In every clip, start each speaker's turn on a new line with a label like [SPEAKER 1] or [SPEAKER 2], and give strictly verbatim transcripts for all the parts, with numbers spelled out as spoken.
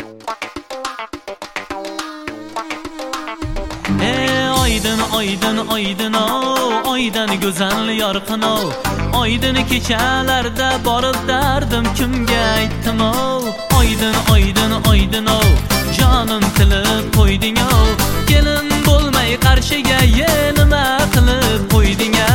[SPEAKER 1] Oydin oydin oydin o oydan go'zal yorqin o oydin kechalarda borib dardim kimga aytdim o oydin oydin oydin o jonim tilib qo'yding o kelin bo'lmay qarshiga ye nima qilib qo'yding a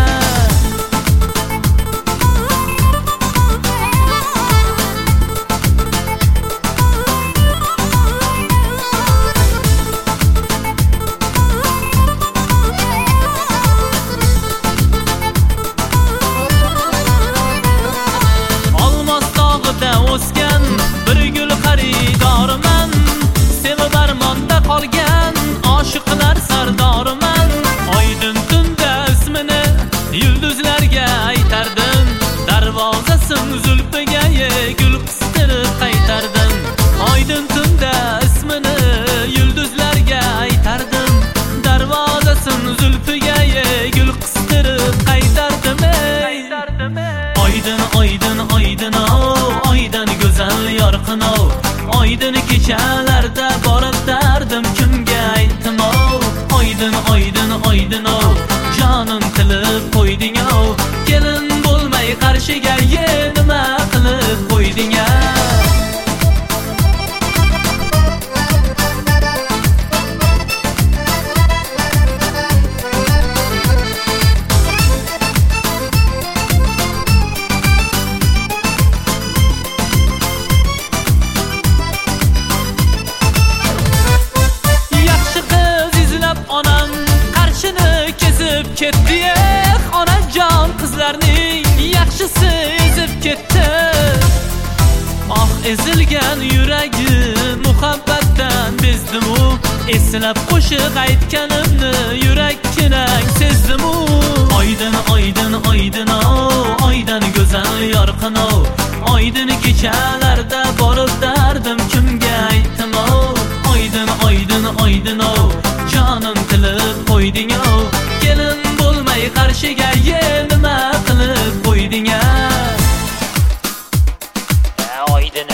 [SPEAKER 1] o'sgan bir gul xaridorman sevib armonda qolgan oshiqlar sardoriman oydin tunda ismini yulduzlarga aytardim darvozasin zulfiga gul qistirib qaytardim oydin tunda ismini yulduzlarga aytardim darvozasin zulfiga gul qistirib qaytardim oydin oydin oydin o oydan go'zal yorqin o oydin kechalarda borib dardim kimga aytdim o oydin oydin oydin o jonim tilib qo'yding o kelin bo'lmay qarshiga ye nima qilib qo'yding a ketdi onajon qizlarning yaxshisi ezib ketdi oh ezilgan yuragi muhabbatdan bezdimu eslab qo'shiq aytganimni yurakkinang sezdimu oydin oydin oydin o oydan go'zal yorqin o oydin kechalarda borib dardim kimga aytdim o oydin oydin oydin o jonim tilib qo'yding o kelin bo'lmay qarshiga ye nima qilib qo'yding a
[SPEAKER 2] oydin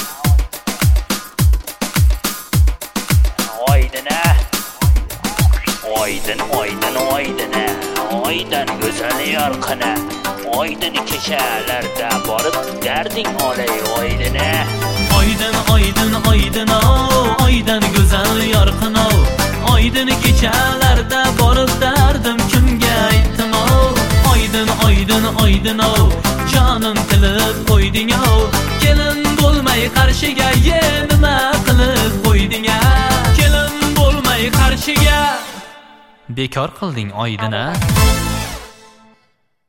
[SPEAKER 2] oydin oydin oydin oydin oydan go'zal yorqin oydin kechalarda borib darding olay oydin
[SPEAKER 1] oydin oydin oydin o oydan go'zal yorqin o oydin kechalarda borib dardim kimga aytdim o oydin oydin oydin o jonim tilib qo'yding o kelin bo'lmay qarshiga ye nima qilib qo'yding a kelin bo'lmay qarshiga bekor qilding oydin a